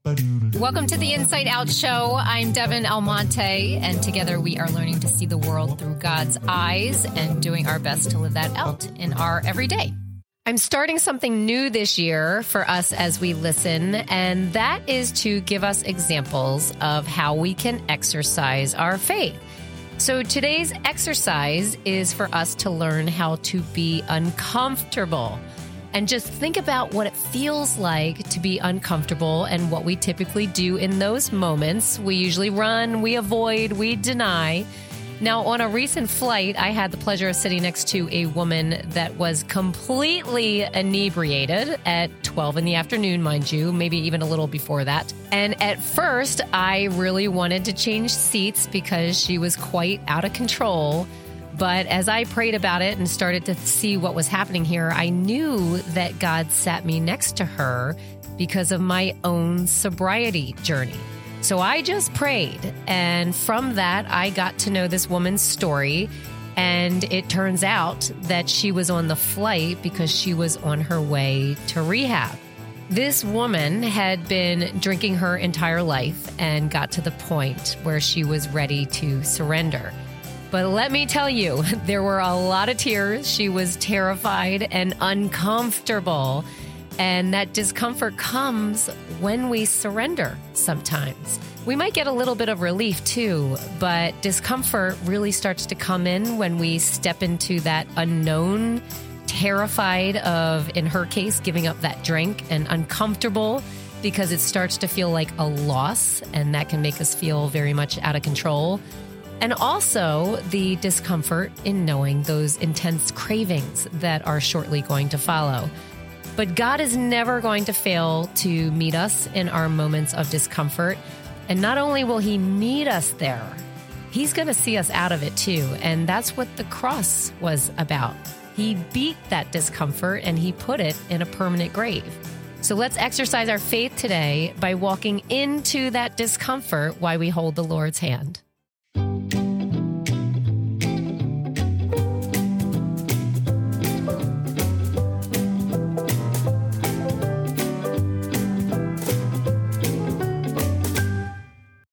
Welcome to the Inside Out Show. I'm Devin Almonte, and together we are learning to see the world through God's eyes and doing our best to live that out in our everyday. I'm starting something new this year for us as we listen, and that is to give us examples of how we can exercise our faith. So today's exercise is for us to learn how to be uncomfortable. And just think about what it feels like to be uncomfortable and what we typically do in those moments. We usually run, we avoid, we deny. Now, on a recent flight, I had the pleasure of sitting next to a woman that was completely inebriated at 12 in the afternoon, mind you, maybe even a little before that. And at first, I really wanted to change seats because she was quite out of control. But as I prayed about it and started to see what was happening here, I knew that God sat me next to her because of my own sobriety journey. So I just prayed, and from that, I got to know this woman's story, and it turns out that she was on the flight because she was on her way to rehab. This woman had been drinking her entire life and got to the point where she was ready to surrender. But let me tell you, there were a lot of tears. She was terrified and uncomfortable. And that discomfort comes when we surrender sometimes. We might get a little bit of relief too, but discomfort really starts to come in when we step into that unknown, terrified of, in her case, giving up that drink, and uncomfortable because it starts to feel like a loss, and that can make us feel very much out of control. And also the discomfort in knowing those intense cravings that are shortly going to follow. But God is never going to fail to meet us in our moments of discomfort. And not only will He meet us there, He's going to see us out of it too. And that's what the cross was about. He beat that discomfort and He put it in a permanent grave. So let's exercise our faith today by walking into that discomfort while we hold the Lord's hand.